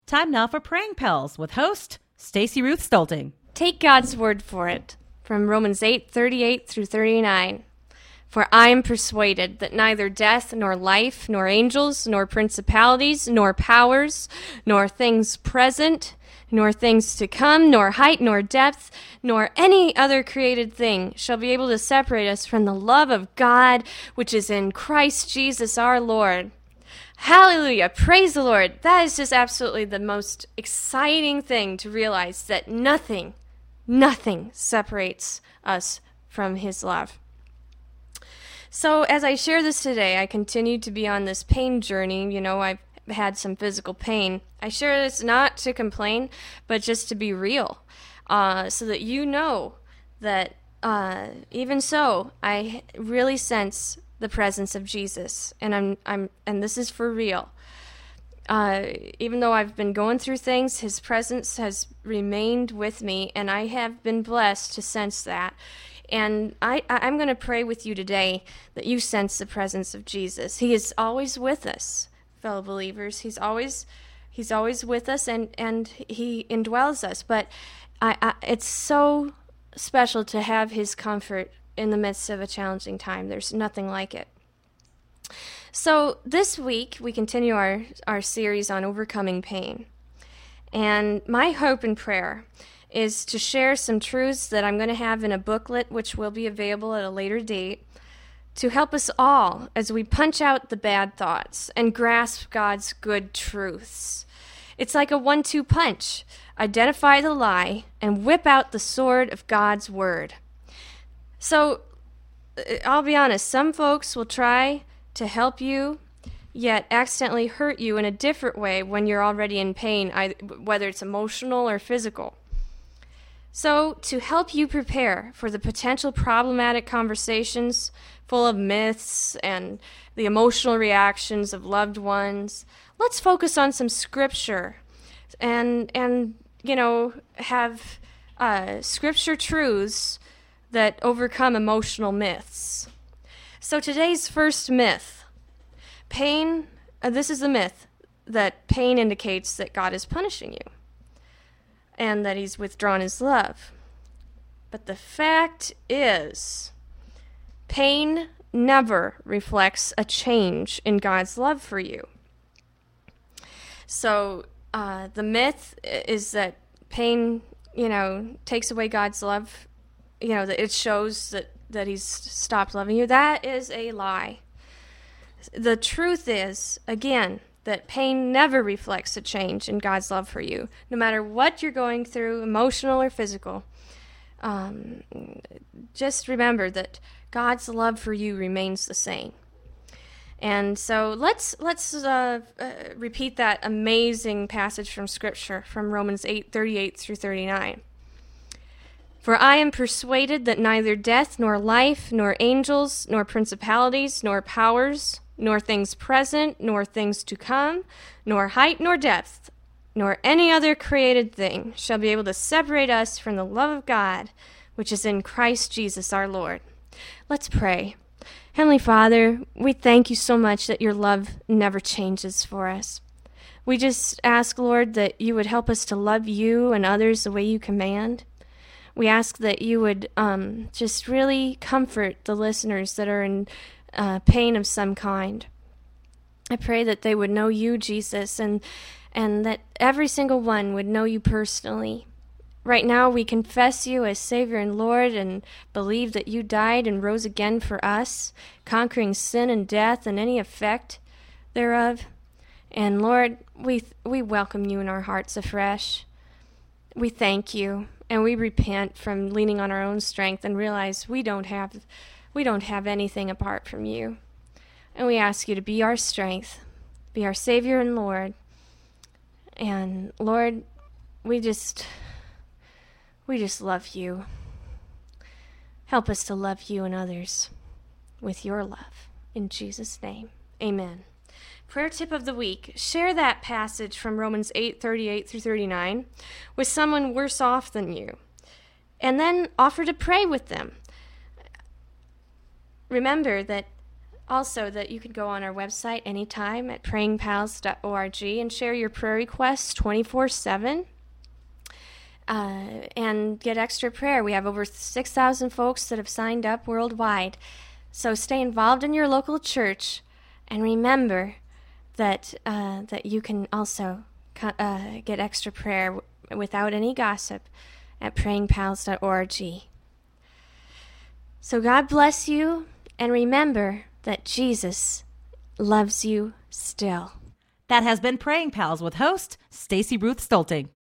Time now for Praying Pals with host Stacy Ruth Stolting. Take God's word for it from Romans 8:38 through 39. For I am persuaded that neither death, nor life, nor angels, nor principalities, nor powers, nor things present, nor things to come, nor height, nor depth, nor any other created thing shall be able to separate us from the love of God, which is in Christ Jesus our Lord. Hallelujah. Praise the Lord. That is just absolutely the most exciting thing to realize, that nothing separates us from His love. So as I share this today, I continue to be on this pain journey. You know, I've had some physical pain. I share this not to complain, but just to be real, so that you know that even so, I really sense the presence of Jesus, and and this is for real. Even though I've been going through things, His presence has remained with me, and I have been blessed to sense that. And I'm going to pray with you today that you sense the presence of Jesus. He is always with us, fellow believers. He's always with us, and He indwells us. But it's so special to have His comfort in the midst of a challenging time. There's nothing like it. So this week, we continue our series on overcoming pain. And my hope and prayer is to share some truths that I'm going to have in a booklet, which will be available at a later date, to help us all as we punch out the bad thoughts and grasp God's good truths. It's like a 1-2 punch. Identify the lie and whip out the sword of God's word. So, I'll be honest, some folks will try to help you, yet accidentally hurt you in a different way when you're already in pain, whether it's emotional or physical. So, to help you prepare for the potential problematic conversations full of myths and the emotional reactions of loved ones, let's focus on some scripture and you know, have scripture truths that overcome emotional myths. So today's first myth, pain, this is the myth that pain indicates that God is punishing you and that He's withdrawn His love. But the fact is, pain never reflects a change in God's love for you. So the myth is that pain, you know, takes away God's love. You know, that it shows that He's stopped loving you. That is a lie. The truth is, again, that pain never reflects a change in God's love for you. No matter what you're going through, emotional or physical, just remember that God's love for you remains the same. And so let's repeat that amazing passage from Scripture from Romans 8:38 through 39. For I am persuaded that neither death, nor life, nor angels, nor principalities, nor powers, nor things present, nor things to come, nor height, nor depth, nor any other created thing shall be able to separate us from the love of God, which is in Christ Jesus our Lord. Let's pray. Heavenly Father, we thank You so much that Your love never changes for us. We just ask, Lord, that You would help us to love You and others the way You command. We ask that You would just really comfort the listeners that are in pain of some kind. I pray that they would know You, Jesus, and that every single one would know You personally. Right now, we confess You as Savior and Lord and believe that You died and rose again for us, conquering sin and death and any effect thereof. And Lord, we welcome You in our hearts afresh. We thank You. And we repent from leaning on our own strength and realize we don't have anything apart from You. And we ask You to be our strength, be our Savior and Lord. And Lord, we just love You. Help us to love You and others with Your love. In Jesus' name, amen. Prayer tip of the week. Share that passage from Romans 8:38 through 39 with someone worse off than you. And then offer to pray with them. Remember that Also, that you can go on our website anytime at prayingpals.org and share your prayer requests 24/7 and get extra prayer. We have over 6,000 folks that have signed up worldwide. So stay involved in your local church and remember that you can also get extra prayer without any gossip at prayingpals.org. So God bless you, and remember that Jesus loves you still. That has been Praying Pals with host Stacy Ruth Stolting.